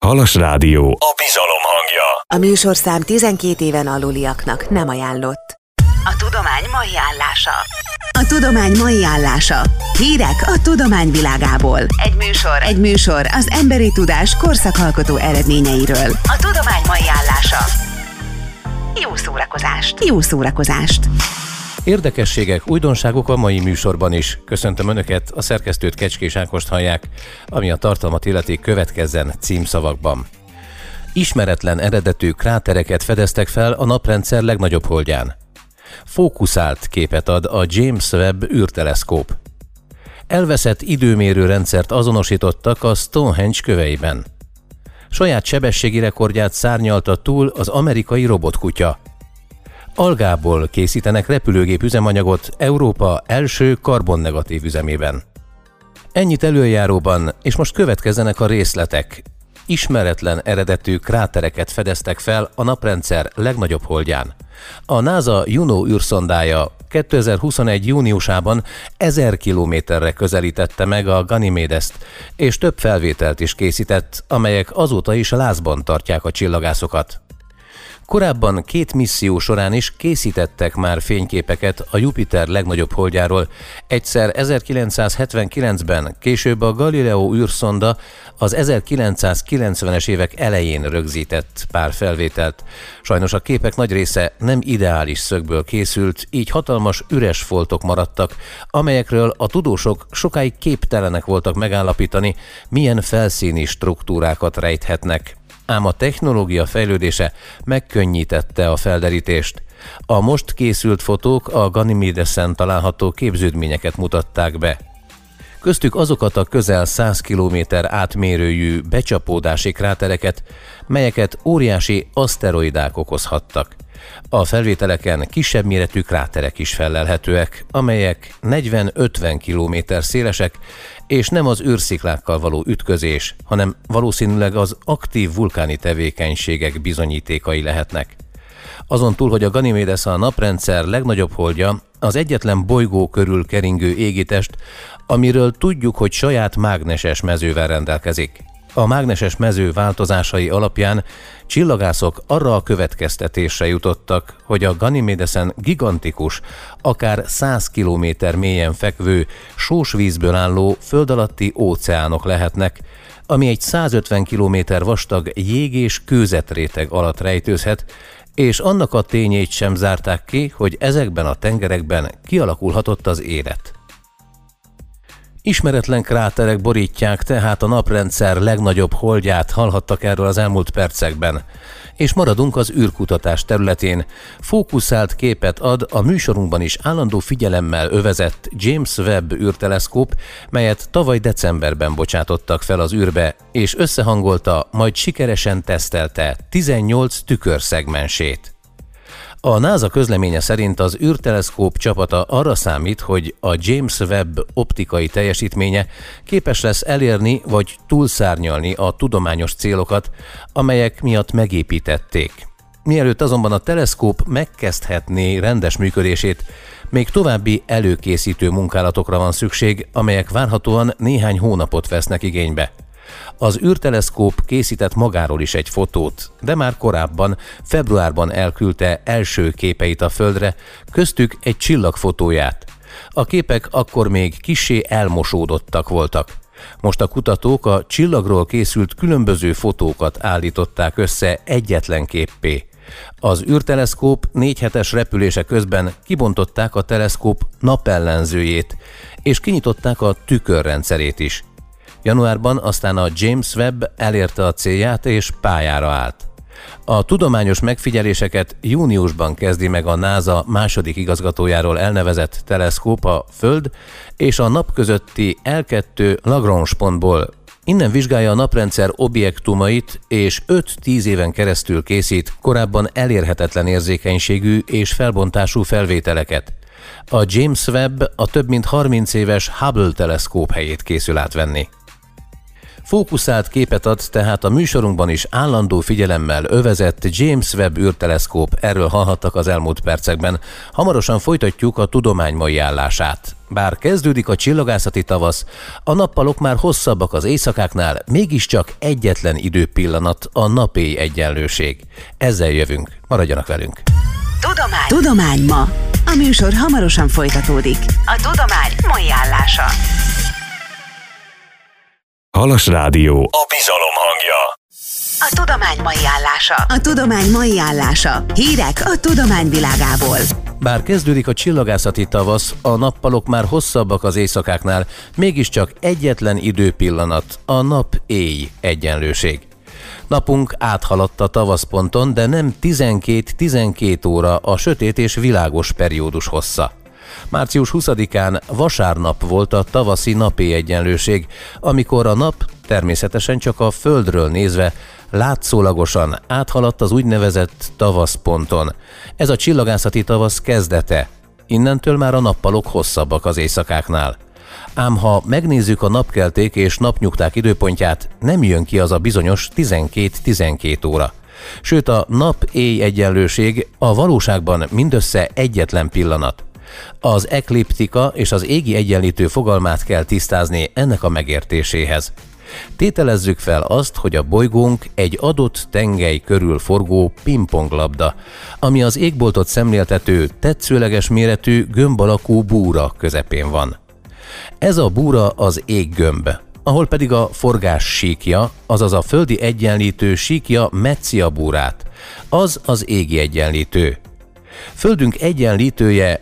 Halas Rádió, a bizalom hangja. A műsorszám 12 éven aluliaknak nem ajánlott. A tudomány mai állása. A tudomány mai állása. Hírek a tudomány világából. Egy műsor az emberi tudás korszakalkotó eredményeiről. A tudomány mai állása. Jó szórakozást! Érdekességek, újdonságok a mai műsorban is. Köszöntöm Önöket, a szerkesztőt, Kecskés Ákost hallják, ami a tartalmat illeti, következzen címszavakban. Ismeretlen eredetű krátereket fedeztek fel a naprendszer legnagyobb holdján. Fókuszált képet ad a James Webb űrteleszkóp. Elveszett időmérő rendszert azonosítottak a Stonehenge köveiben. Saját sebességi rekordját szárnyalta túl az amerikai robotkutya. Algából készítenek repülőgép üzemanyagot Európa első karbonnegatív üzemében. Ennyit előjáróban, és most következzenek a részletek. Ismeretlen eredetű krátereket fedeztek fel a naprendszer legnagyobb holdján. A NASA Juno űrszondája 2021. júniusában 1000 kilométerre közelítette meg a Ganymédest, és több felvételt is készített, amelyek azóta is lázban tartják a csillagászokat. Korábban 2 misszió során is készítettek már fényképeket a Jupiter legnagyobb holdjáról. Egyszer 1979-ben, később a Galileo űrszonda az 1990-es évek elején rögzített pár felvételt. Sajnos a képek nagy része nem ideális szögből készült, így hatalmas üres foltok maradtak, amelyekről a tudósok sokáig képtelenek voltak megállapítani, milyen felszíni struktúrákat rejthetnek. Ám a technológia fejlődése megkönnyítette a felderítést. A most készült fotók a Ganymédesen található képződményeket mutatták be. Köztük azokat a közel 100 km átmérőjű becsapódási krátereket, melyeket óriási aszteroidák okozhattak. A felvételeken kisebb méretű kráterek is fellelhetőek, amelyek 40-50 km szélesek, és nem az űrsziklákkal való ütközés, hanem valószínűleg az aktív vulkáni tevékenységek bizonyítékai lehetnek. Azon túl, hogy a Ganymédes a naprendszer legnagyobb holdja, az egyetlen bolygó körül keringő égitest, amiről tudjuk, hogy saját mágneses mezővel rendelkezik. A mágneses mező változásai alapján csillagászok arra a következtetésre jutottak, hogy a Ganymédesen gigantikus, akár 100 km mélyen fekvő, sós vízből álló föld alatti óceánok lehetnek, ami egy 150 km vastag jég- és kőzetréteg alatt rejtőzhet, és annak a tényét sem zárták ki, hogy ezekben a tengerekben kialakulhatott az élet. Ismeretlen kráterek borítják tehát a naprendszer legnagyobb holdját, hallhattak erről az elmúlt percekben. És maradunk az űrkutatás területén. Fókuszált képet ad a műsorunkban is állandó figyelemmel övezett James Webb űrteleszkóp, melyet tavaly decemberben bocsátottak fel az űrbe, és összehangolta, majd sikeresen tesztelte 18 tükörszegmensét. A NASA közleménye szerint az űrteleszkóp csapata arra számít, hogy a James Webb optikai teljesítménye képes lesz elérni vagy túlszárnyalni a tudományos célokat, amelyek miatt megépítették. Mielőtt azonban a teleszkóp megkezdhetné rendes működését, még további előkészítő munkálatokra van szükség, amelyek várhatóan néhány hónapot vesznek igénybe. Az űrteleszkóp készített magáról is egy fotót, de már korábban, februárban elküldte első képeit a Földre, köztük egy csillagfotóját. A képek akkor még kissé elmosódottak voltak. Most a kutatók a csillagról készült különböző fotókat állították össze egyetlen képpé. Az űrteleszkóp 4 hetes repülése közben kibontották a teleszkóp napellenzőjét, és kinyitották a tükörrendszerét is. Januárban aztán a James Webb elérte a célját és pályára állt. A tudományos megfigyeléseket júniusban kezdi meg a NASA második igazgatójáról elnevezett teleszkóp a Föld és a nap közötti L2 Lagrange pontból. Innen vizsgálja a naprendszer objektumait, és 5-10 éven keresztül készít korábban elérhetetlen érzékenységű és felbontású felvételeket. A James Webb a több mint 30 éves Hubble teleszkóp helyét készül átvenni. Fókuszált képet ad tehát a műsorunkban is állandó figyelemmel övezett James Webb űrteleszkóp, erről hallhattak az elmúlt percekben. Hamarosan folytatjuk a tudomány mai állását. Bár kezdődik a csillagászati tavasz, a nappalok már hosszabbak az éjszakáknál, mégiscsak egyetlen időpillanat a nap-éj egyenlőség. Ezzel jövünk, maradjanak velünk! Tudomány ma. A műsor hamarosan folytatódik. A tudomány mai állása. Halas Rádió, a bizalom hangja. A tudomány mai állása. A tudomány mai állása. Hírek a tudomány világából. Bár kezdődik a csillagászati tavasz, a nappalok már hosszabbak az éjszakáknál, mégiscsak egyetlen időpillanat a nap-éj egyenlőség. Napunk áthaladt a tavaszponton, de nem 12 óra a sötét és világos periódus hossza. Március 20-án vasárnap volt a tavaszi napi egyenlőség, amikor a nap természetesen csak a Földről nézve látszólagosan áthaladt az úgynevezett tavaszponton. Ez a csillagászati tavasz kezdete. Innentől már a nappalok hosszabbak az éjszakáknál. Ám ha megnézzük a napkelték és napnyugták időpontját, nem jön ki az a bizonyos 12 óra. Sőt, a nap-éj egyenlőség a valóságban mindössze egyetlen pillanat. Az ekliptika és az égi egyenlítő fogalmát kell tisztázni ennek a megértéséhez. Tételezzük fel azt, hogy a bolygónk egy adott tengely körül forgó pingponglabda, ami az égboltot szemléltető, tetszőleges méretű gömb alakú búra közepén van. Ez a búra az éggömb, ahol pedig a forgás síkja, azaz a földi egyenlítő síkja metszi a búrát, az az égi egyenlítő. Földünk egyenlítője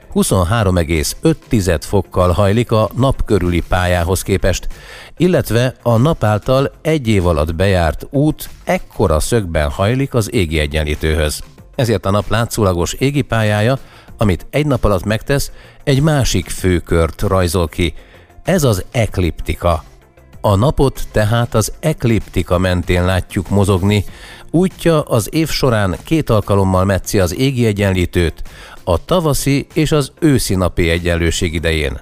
23,5 fokkal hajlik a nap körüli pályához képest, illetve a nap által egy év alatt bejárt út ekkora szögben hajlik az égi egyenlítőhöz. Ezért a nap látszólagos égi pályája, amit egy nap alatt megtesz, egy másik főkört rajzol ki. Ez az ekliptika. A napot tehát az ekliptika mentén látjuk mozogni, útja az év során 2 alkalommal metszi az égi egyenlítőt, a tavaszi és az őszi napi egyenlőség idején.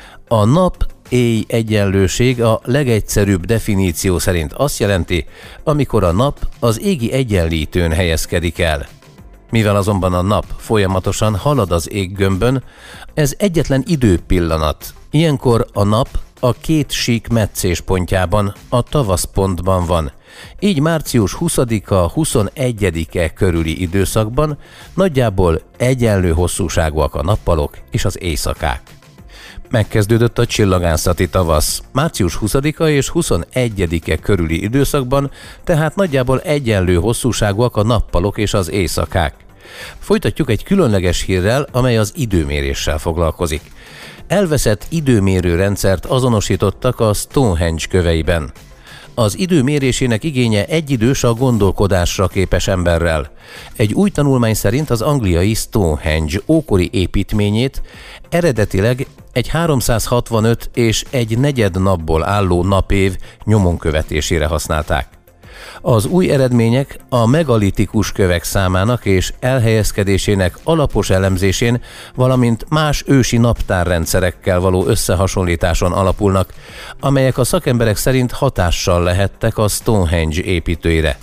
A nap-éj egyenlőség a legegyszerűbb definíció szerint azt jelenti, amikor a nap az égi egyenlítőn helyezkedik el. Mivel azonban a nap folyamatosan halad az éggömbön, ez egyetlen időpillanat. Ilyenkor a nap a 2 sík meccéspontjában, a tavaszpontban van. Így március 20-a 21-e körüli időszakban nagyjából egyenlő hosszúságúak a nappalok és az éjszakák. Megkezdődött a csillagászati tavasz. Március 20-a és 21-e körüli időszakban, tehát nagyjából egyenlő hosszúságúak a nappalok és az éjszakák. Folytatjuk egy különleges hírrel, amely az időméréssel foglalkozik. Elveszett időmérő rendszert azonosítottak a Stonehenge köveiben. Az idő mérésének igénye egyidős a gondolkodásra képes emberrel. Egy új tanulmány szerint az angliai Stonehenge ókori építményét eredetileg egy 365 és egy negyed napból álló napév nyomon követésére használták. Az új eredmények a megalitikus kövek számának és elhelyezkedésének alapos elemzésén, valamint más ősi naptárrendszerekkel való összehasonlításon alapulnak, amelyek a szakemberek szerint hatással lehettek a Stonehenge építőire.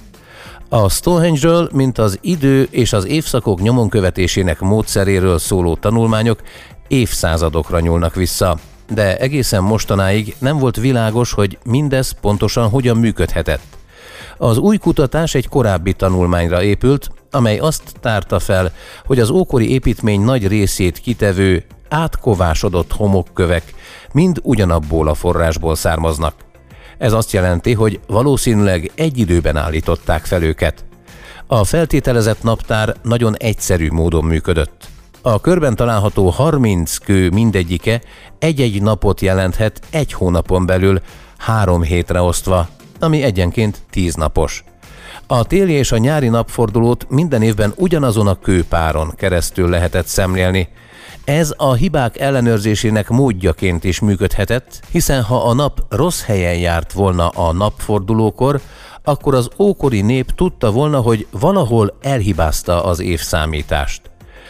A Stonehenge-ről, mint az idő és az évszakok nyomon követésének módszeréről szóló tanulmányok évszázadokra nyúlnak vissza, de egészen mostanáig nem volt világos, hogy mindez pontosan hogyan működhetett. Az új kutatás egy korábbi tanulmányra épült, amely azt tárta fel, hogy az ókori építmény nagy részét kitevő, átkovásodott homokkövek mind ugyanabból a forrásból származnak. Ez azt jelenti, hogy valószínűleg egy időben állították fel őket. A feltételezett naptár nagyon egyszerű módon működött. A körben található 30 kő mindegyike egy-egy napot jelenthet egy hónapon belül, 3 hétre osztva, ami egyenként 10 napos. A téli és a nyári napfordulót minden évben ugyanazon a kőpáron keresztül lehetett szemlélni. Ez a hibák ellenőrzésének módjaként is működhetett, hiszen ha a nap rossz helyen járt volna a napfordulókor, akkor az ókori nép tudta volna, hogy valahol elhibázta az évszámítást.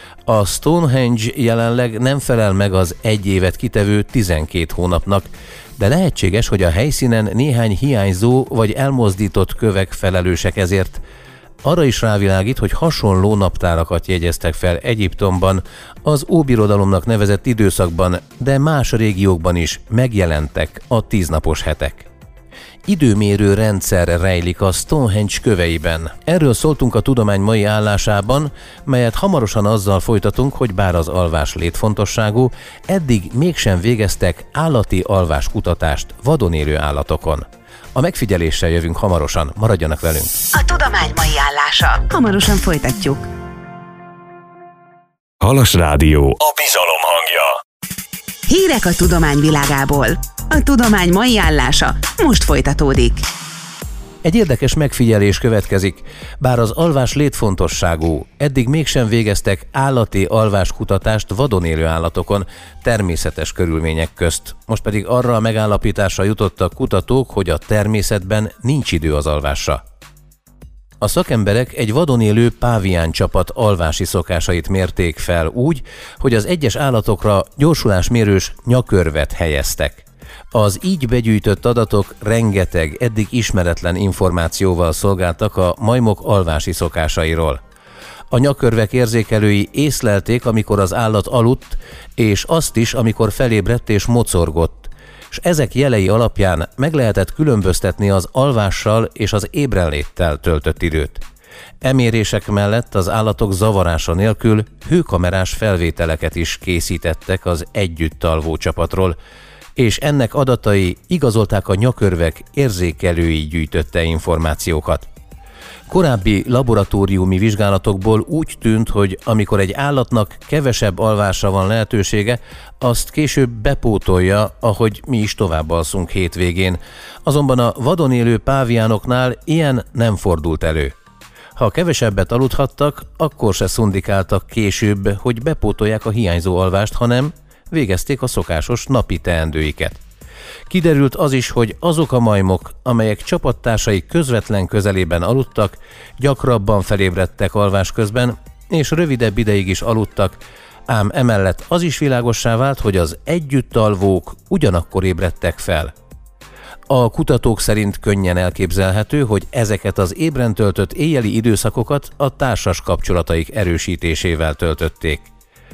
A Stonehenge jelenleg nem felel meg az egy évet kitevő 12 hónapnak, de lehetséges, hogy a helyszínen néhány hiányzó vagy elmozdított kövek felelősek ezért. Arra is rávilágít, hogy hasonló naptárakat jegyeztek fel Egyiptomban, az Óbirodalomnak nevezett időszakban, de más régiókban is megjelentek a 10 napos hetek. Időmérő rendszer rejlik a Stonehenge köveiben. Erről szóltunk a tudomány mai állásában, melyet hamarosan azzal folytatunk, hogy bár az alvás létfontosságú, eddig mégsem végeztek állati alváskutatást vadon élő állatokon. A megfigyeléssel jövünk hamarosan, maradjanak velünk! A tudomány mai állása. Hamarosan folytatjuk. Halas Rádió, a bizalom hangja. Hírek a tudomány világából. A tudomány mai állása most folytatódik. Egy érdekes megfigyelés következik. Bár az alvás létfontosságú, eddig mégsem végeztek állati alváskutatást vadon élő állatokon, természetes körülmények közt. Most pedig arra a megállapításra jutottak kutatók, hogy a természetben nincs idő az alvásra. A szakemberek egy vadon élő pávián csapat alvási szokásait mérték fel úgy, hogy az egyes állatokra gyorsulásmérős nyakörvet helyeztek. Az így begyűjtött adatok rengeteg eddig ismeretlen információval szolgáltak a majmok alvási szokásairól. A nyakörvek érzékelői észlelték, amikor az állat aludt, és azt is, amikor felébredt és mocorgott, és ezek jelei alapján meg lehetett különböztetni az alvással és az ébrenléttel töltött időt. Emérések mellett az állatok zavarása nélkül hőkamerás felvételeket is készítettek az együtt alvó csapatról, és ennek adatai igazolták a nyakörvek érzékelői gyűjtötte információkat. Korábbi laboratóriumi vizsgálatokból úgy tűnt, hogy amikor egy állatnak kevesebb alvásra van lehetősége, azt később bepótolja, ahogy mi is tovább alszunk hétvégén. Azonban a vadon élő páviánoknál ilyen nem fordult elő. Ha kevesebbet aludhattak, akkor se szundikáltak később, hogy bepótolják a hiányzó alvást, hanem végezték a szokásos napi teendőiket. Kiderült az is, hogy azok a majmok, amelyek csapattársai közvetlen közelében aludtak, gyakrabban felébredtek alvás közben, és rövidebb ideig is aludtak, ám emellett az is világossá vált, hogy az együttalvók ugyanakkor ébredtek fel. A kutatók szerint könnyen elképzelhető, hogy ezeket az ébren töltött éjjeli időszakokat a társas kapcsolataik erősítésével töltötték.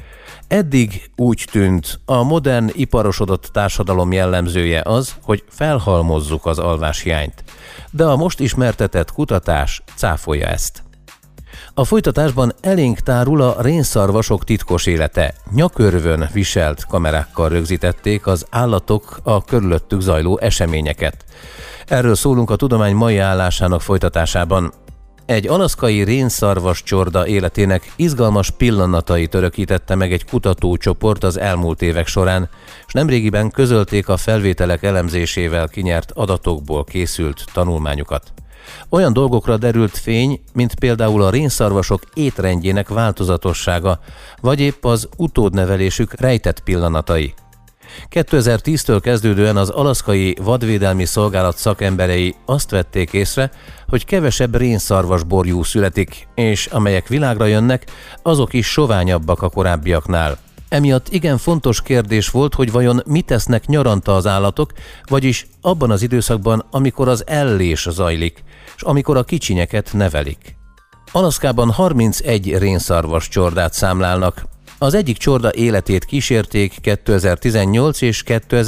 Eddig úgy tűnt, a modern, iparosodott társadalom jellemzője az, hogy felhalmozzuk az alváshiányt, de a most ismertetett kutatás cáfolja ezt. A folytatásban elénk tárul a rénszarvasok titkos élete. Nyakörvön viselt kamerákkal rögzítették az állatok a körülöttük zajló eseményeket. Erről szólunk a tudomány mai állásának folytatásában. Egy alaszkai rénszarvas csorda életének izgalmas pillanatait örökítette meg egy kutatócsoport az elmúlt évek során, és nemrégiben közölték a felvételek elemzésével kinyert adatokból készült tanulmányukat. Olyan dolgokra derült fény, mint például a rénszarvasok étrendjének változatossága, vagy épp az utódnevelésük rejtett pillanatai. 2010-től kezdődően az alaszkai vadvédelmi szolgálat szakemberei azt vették észre, hogy kevesebb rénszarvasborjú születik, és amelyek világra jönnek, azok is soványabbak a korábbiaknál. Emiatt igen fontos kérdés volt, hogy vajon mit tesznek nyaranta az állatok, vagyis abban az időszakban, amikor az ellés zajlik, és amikor a kicsinyeket nevelik. Alaszkában 31 rénszarvas csordát számlálnak. Az egyik csorda életét kísérték 2018 és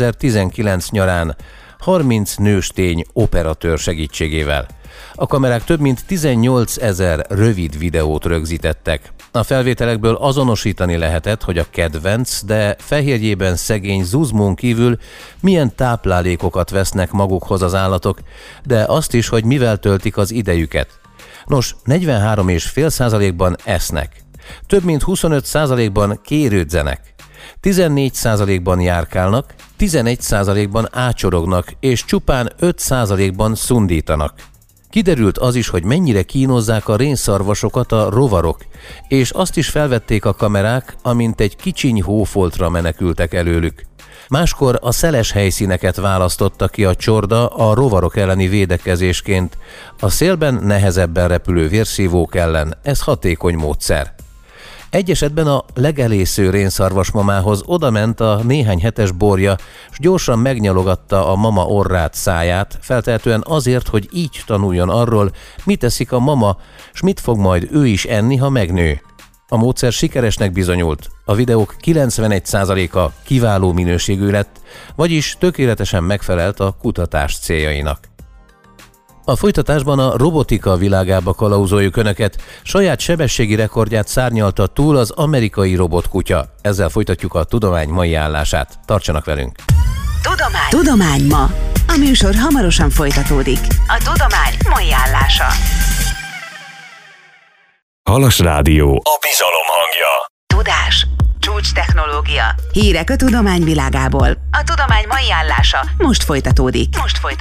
2019 nyarán 30 nőstény operatőr segítségével. A kamerák több mint 18 000 rövid videót rögzítettek. A felvételekből azonosítani lehetett, hogy a kedvenc, de fehérjében szegény zuzmón kívül milyen táplálékokat vesznek magukhoz az állatok, de azt is, hogy mivel töltik az idejüket. Nos, 43,5%-ban esznek. Több mint 25%-ban kérődzenek, 14%-ban járkálnak, 11%-ban ácsorognak, és csupán 5%-ban szundítanak. Kiderült az is, hogy mennyire kínozzák a rénszarvasokat a rovarok, és azt is felvették a kamerák, amint egy kicsiny hófoltra menekültek előlük. Máskor a szeles helyszíneket választotta ki a csorda a rovarok elleni védekezésként, a szélben nehezebben repülő vérszívók ellen ez hatékony módszer. Egy esetben a legelésző rénszarvasmamához odament a néhány hetes borja, s gyorsan megnyalogatta a mama orrát, száját, feltehetően azért, hogy így tanuljon arról, mit eszik a mama, s mit fog majd ő is enni, ha megnő. A módszer sikeresnek bizonyult, a videók 91%-a kiváló minőségű lett, vagyis tökéletesen megfelelt a kutatás céljainak. A folytatásban a robotika világába kalauzoljuk Önöket, saját sebességi rekordját szárnyalta túl az amerikai robotkutya. Ezzel folytatjuk a tudomány mai állását. Tartsanak velünk! Tudomány ma. A műsor hamarosan folytatódik. A tudomány mai állása. Halas Rádió. A bizalom hangja. Tudás, csúcs technológia, hírek a tudomány világából. A tudomány mai állása most folytatódik.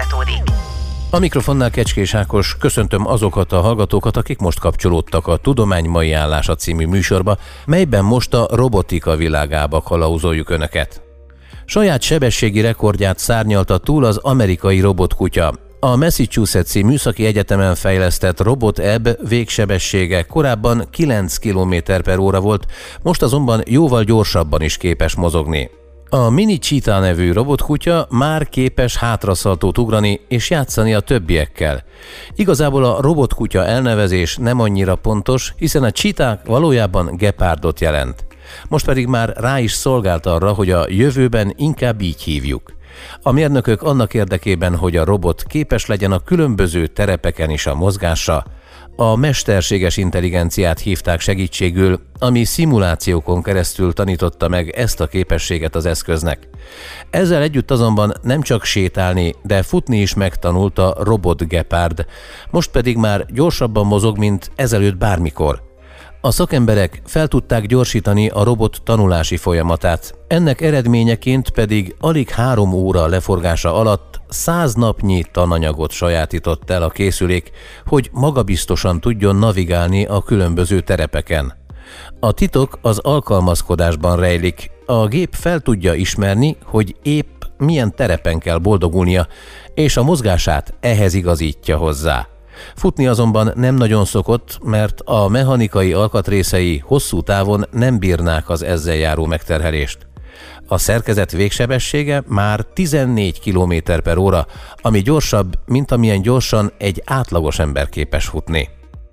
A mikrofonnál Kecskés Ákos, köszöntöm azokat a hallgatókat, akik most kapcsolódtak a Tudomány mai állása című műsorba, melyben most a robotika világába kalauzoljuk Önöket. Saját sebességi rekordját szárnyalta túl az amerikai robotkutya. A Massachusetts-i Műszaki Egyetemen fejlesztett Robot Ebb végsebessége korábban 9 km/h volt, most azonban jóval gyorsabban is képes mozogni. A Mini Cheetah nevű robotkutya már képes hátraszaltót ugrani és játszani a többiekkel. Igazából a robotkutya elnevezés nem annyira pontos, hiszen a cheetah valójában gepárdot jelent. Most pedig már rá is szolgált arra, hogy a jövőben inkább így hívjuk. A mérnökök annak érdekében, hogy a robot képes legyen a különböző terepeken is a mozgásra, a mesterséges intelligenciát hívták segítségül, ami szimulációkon keresztül tanította meg ezt a képességet az eszköznek. Ezzel együtt azonban nem csak sétálni, de futni is megtanult a robot-gepárd, most pedig már gyorsabban mozog, mint ezelőtt bármikor. A szakemberek fel tudták gyorsítani a robot tanulási folyamatát, ennek eredményeként pedig alig 3 óra leforgása alatt 100 napnyi tananyagot sajátított el a készülék, hogy magabiztosan tudjon navigálni a különböző terepeken. A titok az alkalmazkodásban rejlik. A gép fel tudja ismerni, hogy épp milyen terepen kell boldogulnia, és a mozgását ehhez igazítja hozzá. Futni azonban nem nagyon szokott, mert a mechanikai alkatrészei hosszú távon nem bírnák az ezzel járó megterhelést. A szerkezet végsebessége már 14 km/h, ami gyorsabb, mint amilyen gyorsan egy átlagos ember képes futni.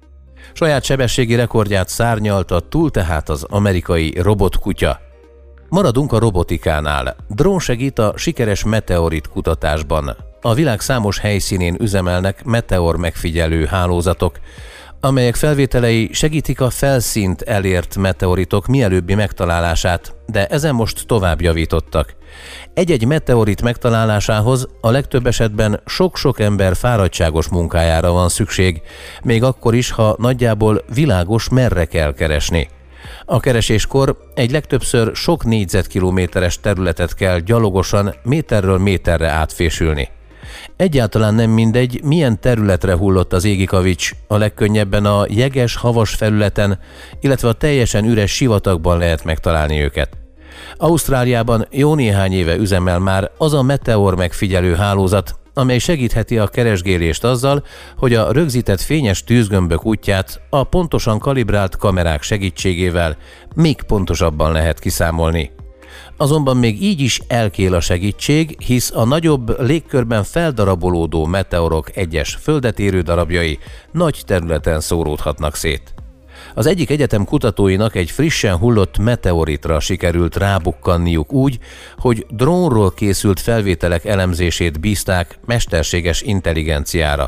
Saját sebességi rekordját szárnyalta túl tehát az amerikai robotkutya. Maradunk a robotikánál. Drón segít a sikeres meteorit kutatásban. A világ számos helyszínén üzemelnek meteor megfigyelő hálózatok, amelyek felvételei segítik a felszínt elért meteoritok mielőbbi megtalálását, de ezen most tovább javítottak. Egy-egy meteorit megtalálásához a legtöbb esetben sok-sok ember fáradtságos munkájára van szükség, még akkor is, ha nagyjából világos, merre kell keresni. A kereséskor egy legtöbbször sok négyzetkilométeres területet kell gyalogosan méterről méterre átfésülni. Egyáltalán nem mindegy, milyen területre hullott az égi kavics, a legkönnyebben a jeges, havas felületen, illetve a teljesen üres sivatagban lehet megtalálni őket. Ausztráliában jó néhány éve üzemel már az a meteor megfigyelő hálózat, amely segítheti a keresgélést azzal, hogy a rögzített fényes tűzgömbök útját a pontosan kalibrált kamerák segítségével még pontosabban lehet kiszámolni. Azonban még így is elkél a segítség, hisz a nagyobb légkörben feldarabolódó meteorok egyes földet érő darabjai nagy területen szóródhatnak szét. Az egyik egyetem kutatóinak egy frissen hullott meteoritra sikerült rábukkanniuk úgy, hogy drónról készült felvételek elemzését bízták mesterséges intelligenciára.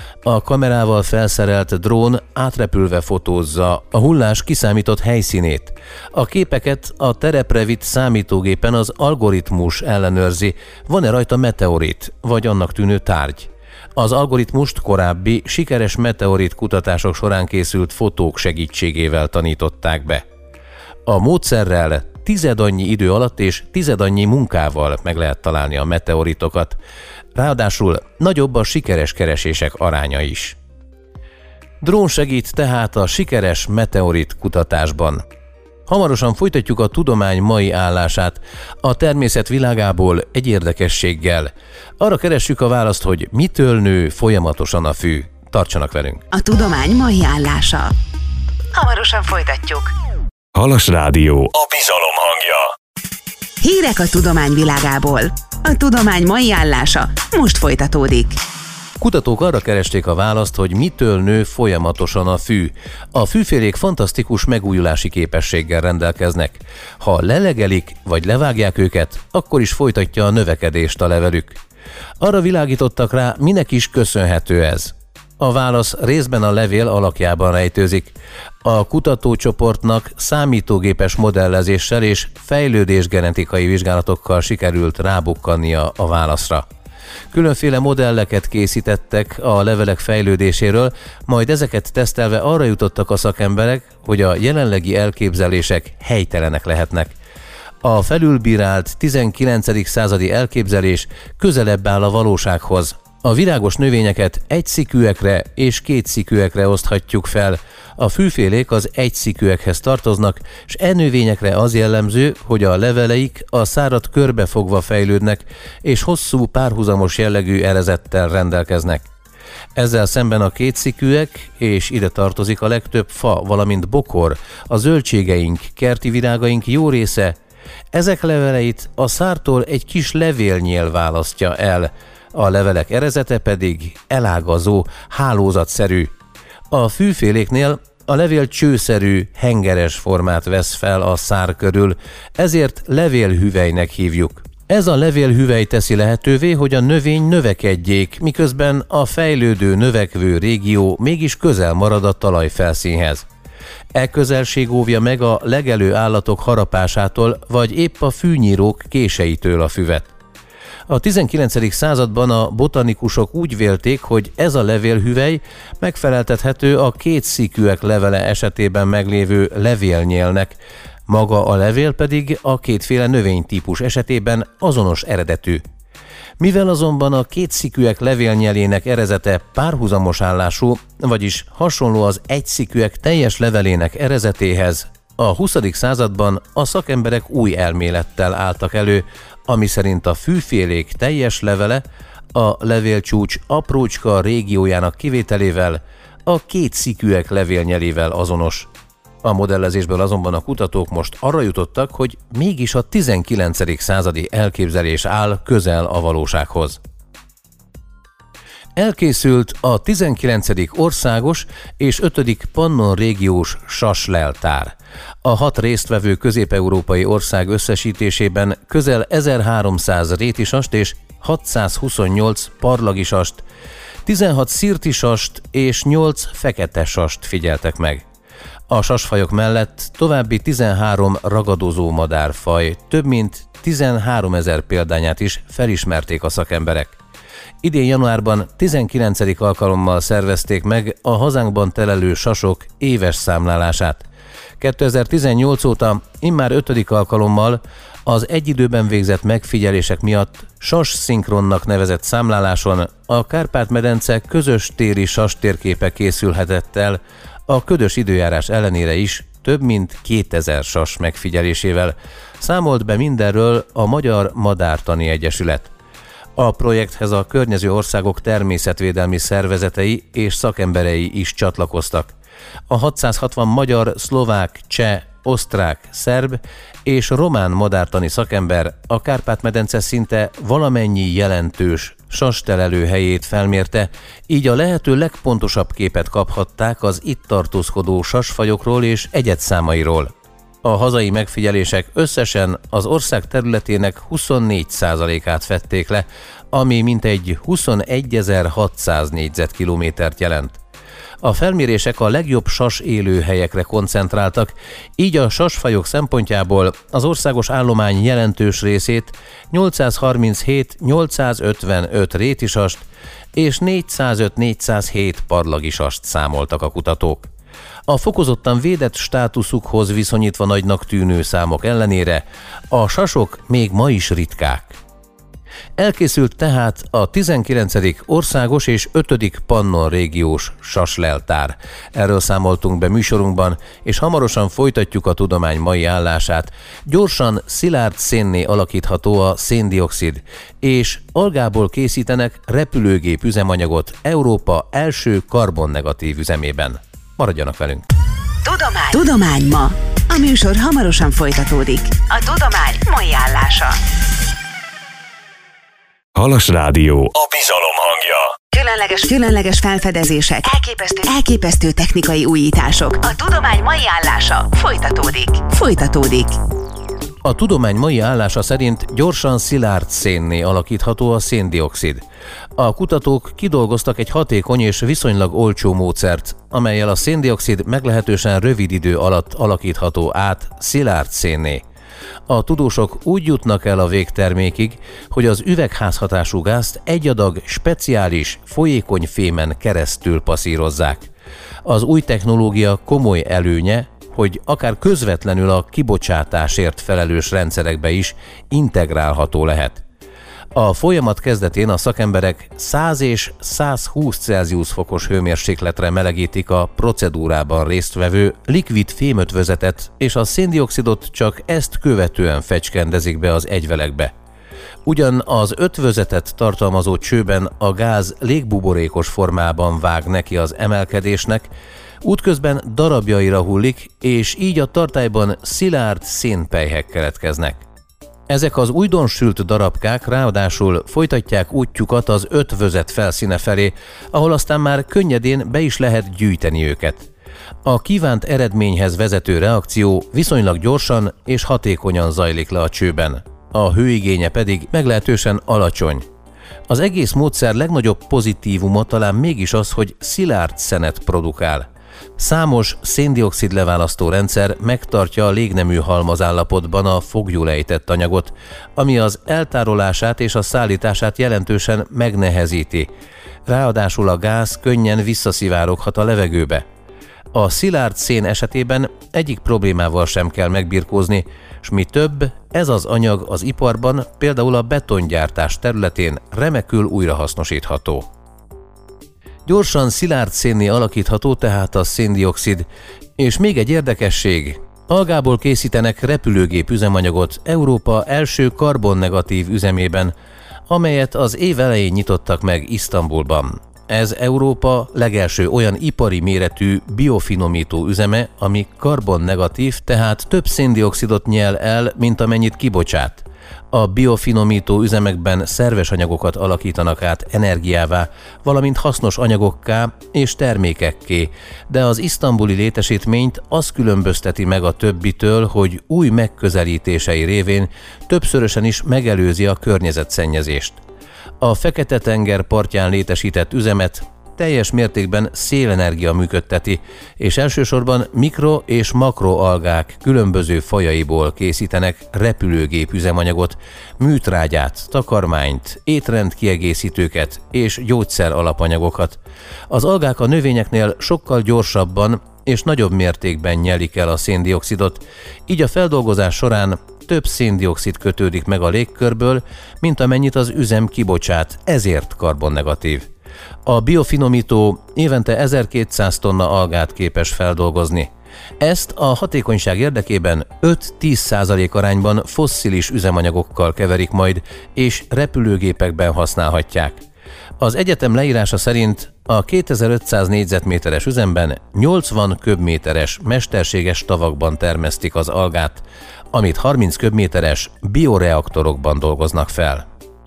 A kamerával felszerelt drón átrepülve fotózza a hullás kiszámított helyszínét. A képeket a terepre vitt számítógépen az algoritmus ellenőrzi, van-e rajta meteorit, vagy annak tűnő tárgy. Az algoritmust korábbi, sikeres meteorit kutatások során készült fotók segítségével tanították be. A módszerrel tizedannyi idő alatt és tizedannyi munkával meg lehet találni a meteoritokat. Ráadásul nagyobb a sikeres keresések aránya is. Drón segít tehát a sikeres meteorit kutatásban. Hamarosan folytatjuk a tudomány mai állását a természet világából egy érdekességgel. Arra keressük a választ, hogy mitől nő folyamatosan a fű. Tartsanak velünk! A tudomány mai állása. Hamarosan folytatjuk. Halas Rádió, a bizalom hangja. Hírek a tudomány világából. A tudomány mai állása most folytatódik. Kutatók arra keresték a választ, hogy mitől nő folyamatosan a fű. A fűfélék fantasztikus megújulási képességgel rendelkeznek. Ha lelegelik vagy levágják őket, akkor is folytatja a növekedést a levelük. Arra világítottak rá, minek is köszönhető ez. A válasz részben a levél alakjában rejtőzik. A kutatócsoportnak számítógépes modellezéssel és fejlődésgenetikai vizsgálatokkal sikerült rábukkannia a válaszra. Különféle modelleket készítettek a levelek fejlődéséről, majd ezeket tesztelve arra jutottak a szakemberek, hogy a jelenlegi elképzelések helytelenek lehetnek. A felülbírált 19. századi elképzelés közelebb áll a valósághoz. A virágos növényeket egyszikűekre és kétszikűekre oszthatjuk fel. A fűfélék az egyszikűekhez tartoznak, és növényekre az jellemző, hogy a leveleik a szárat körbefogva fejlődnek, és hosszú párhuzamos jellegű erezettel rendelkeznek. Ezzel szemben a kétszikűek, és ide tartozik a legtöbb fa, valamint bokor, a zöldségeink, kerti virágaink jó része, ezek leveleit a szártól egy kis levélnyél választja el, a levelek erezete pedig elágazó, hálózatszerű. A fűféléknél a levél csőszerű, hengeres formát vesz fel a szár körül, ezért levélhüvelynek hívjuk. Ez a levélhüvely teszi lehetővé, hogy a növény növekedjék, miközben a fejlődő, növekvő régió mégis közel marad a talajfelszínhez. E közelség óvja meg a legelő állatok harapásától, vagy épp a fűnyírók késeitől a füvet. A 19. században a botanikusok úgy vélték, hogy ez a levélhüvely megfeleltethető a kétszikűek levele esetében meglévő levélnyélnek, maga a levél pedig a kétféle növénytípus esetében azonos eredetű. Mivel azonban a kétszikűek levélnyelének erezete párhuzamos állású, vagyis hasonló az egyszikűek teljes levelének erezetéhez, a 20. században a szakemberek új elmélettel álltak elő, ami szerint a fűfélék teljes levele a levélcsúcs aprócska régiójának kivételével a kétszikűek levélnyelével azonos. A modellezésből azonban a kutatók most arra jutottak, hogy mégis a 19. századi elképzelés áll közel a valósághoz. Elkészült a 19. országos és 5. Pannon régiós sasleltár. A 6 résztvevő közép-európai ország összesítésében közel 1300 rétisast és 628 parlagisast, 16 szirtisast és 8 fekete sast figyeltek meg. A sasfajok mellett további 13 ragadozó madárfaj, több mint 13 000 példányát is felismerték a szakemberek. Idén januárban 19. alkalommal szervezték meg a hazánkban telelő sasok éves számlálását. 2018 óta immár 5. alkalommal az egy időben végzett megfigyelések miatt sasszinkronnak nevezett számláláson a Kárpát-medence közös téri sastérképe készülhetett el, a ködös időjárás ellenére is több mint 2000 sas megfigyelésével, számolt be mindenről a Magyar Madártani Egyesület. A projekthez a környező országok természetvédelmi szervezetei és szakemberei is csatlakoztak. A 660 magyar, szlovák, cseh, osztrák, szerb és román madártani szakember a Kárpát-medence szinte valamennyi jelentős sastelelő helyét felmérte, így a lehető legpontosabb képet kaphatták az itt tartózkodó sasfajokról és egyedszámairól. A hazai megfigyelések összesen az ország területének 24%-át fedték le, ami mintegy 21.600 négyzetkilométert jelent. A felmérések a legjobb sas élőhelyekre koncentráltak, így a sasfajok szempontjából az országos állomány jelentős részét 837-855 rétisast és 405-407 parlagisast számoltak a kutatók. A fokozottan védett státuszukhoz viszonyítva nagynak tűnő számok ellenére a sasok még ma is ritkák. Elkészült tehát a 19. országos és 5. Pannon régiós sasleltár. Erről számoltunk be műsorunkban, és hamarosan folytatjuk a tudomány mai állását. Gyorsan szilárd szénné alakítható a széndioxid, és algából készítenek repülőgép üzemanyagot Európa első karbonnegatív üzemében. Maradjanak velünk! Tudomány ma! A műsor hamarosan folytatódik. A tudomány mai állása. Halas Rádió, a bizalom hangja. Különleges felfedezések, elképesztő technikai újítások. A tudomány mai állása folytatódik. A tudomány mai állása szerint gyorsan szilárd szénné alakítható a széndioxid. A kutatók kidolgoztak egy hatékony és viszonylag olcsó módszert, amellyel a széndioxid meglehetősen rövid idő alatt alakítható át szilárd szénné. A tudósok úgy jutnak el a végtermékig, hogy az üvegházhatású gázt egy adag speciális, folyékony fémen keresztül passzírozzák. Az új technológia komoly előnye, hogy akár közvetlenül a kibocsátásért felelős rendszerekbe is integrálható lehet. A folyamat kezdetén a szakemberek 100 és 120 Celsius fokos hőmérsékletre melegítik a procedúrában résztvevő likvid fémötvözetet, és a széndioxidot csak ezt követően fecskendezik be az egyvelegbe. Ugyan az ötvözetet tartalmazó csőben a gáz légbuborékos formában vág neki az emelkedésnek, útközben darabjaira hullik, és így a tartályban szilárd szénpelyhek keletkeznek. Ezek az újdonsült darabkák ráadásul folytatják útjukat az ötvözet felszíne felé, ahol aztán már könnyedén be is lehet gyűjteni őket. A kívánt eredményhez vezető reakció viszonylag gyorsan és hatékonyan zajlik le a csőben. A hőigénye pedig meglehetősen alacsony. Az egész módszer legnagyobb pozitívuma talán mégis az, hogy szilárd szenet produkál. Számos széndioxid leválasztó rendszer megtartja a légnemű halmazállapotban a foglyul ejtett anyagot, ami az eltárolását és a szállítását jelentősen megnehezíti. Ráadásul a gáz könnyen visszaszivároghat a levegőbe. A szilárd szén esetében egyik problémával sem kell megbirkózni, s mi több, ez az anyag az iparban, például a betongyártás területén remekül újrahasznosítható. Gyorsan szilárd szénné alakítható tehát a széndioxid, és még egy érdekesség. Algából készítenek repülőgép üzemanyagot Európa első karbonnegatív üzemében, amelyet az év elején nyitottak meg Isztambulban. Ez Európa legelső olyan ipari méretű biofinomító üzeme, ami karbonnegatív, tehát több széndioxidot nyel el, mint amennyit kibocsát. A biofinomító üzemekben szerves anyagokat alakítanak át energiává, valamint hasznos anyagokká és termékekké, de az isztambuli létesítményt az különbözteti meg a többitől, hogy új megközelítései révén többszörösen is megelőzi a környezetszennyezést. A Fekete-tenger partján létesített üzemet teljes mértékben szélenergia működteti, és elsősorban mikro- és makroalgák különböző fajaiból készítenek repülőgép üzemanyagot, műtrágyát, takarmányt, étrendkiegészítőket és gyógyszer alapanyagokat. Az algák a növényeknél sokkal gyorsabban és nagyobb mértékben nyelik el a széndioxidot, így a feldolgozás során több széndioxid kötődik meg a légkörből, mint amennyit az üzem kibocsát, ezért karbonnegatív. A biofinomító évente 1200 tonna algát képes feldolgozni. Ezt a hatékonyság érdekében 5-10% arányban fosszilis üzemanyagokkal keverik majd, és repülőgépekben használhatják. Az egyetem leírása szerint a 2500 négyzetméteres üzemben 80 köbméteres mesterséges tavakban termesztik az algát, amit 30 köbméteres bioreaktorokban dolgoznak fel.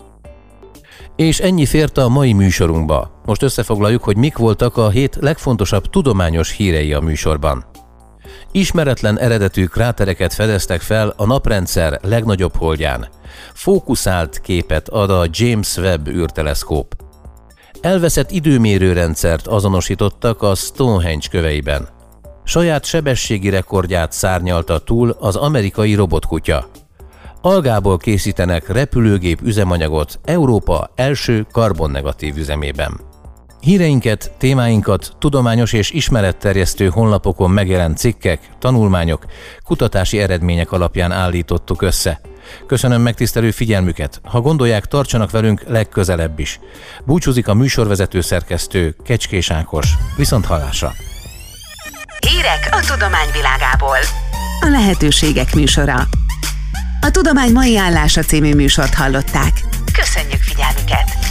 És ennyi fért a mai műsorunkba. Most összefoglaljuk, hogy mik voltak a hét legfontosabb tudományos hírei a műsorban. Ismeretlen eredetű krátereket fedeztek fel a naprendszer legnagyobb holdján. Fókuszált képet ad a James Webb űrteleszkóp. Elveszett időmérőrendszert azonosítottak a Stonehenge köveiben. Saját sebességi rekordját szárnyalta túl az amerikai robotkutya. Algából készítenek repülőgép üzemanyagot Európa első karbonnegatív üzemében. Híreinket, témáinkat tudományos és ismeretterjesztő honlapokon megjelent cikkek, tanulmányok, kutatási eredmények alapján állítottuk össze. Köszönöm megtisztelő figyelmüket, ha gondolják, tartsanak velünk legközelebb is. Búcsúzik a műsorvezető szerkesztő, Kecskés Ákos. Viszonthallásra! Hírek a tudomány világából. A lehetőségek műsora. A Tudomány mai állása című műsort hallották. Köszönjük figyelmüket!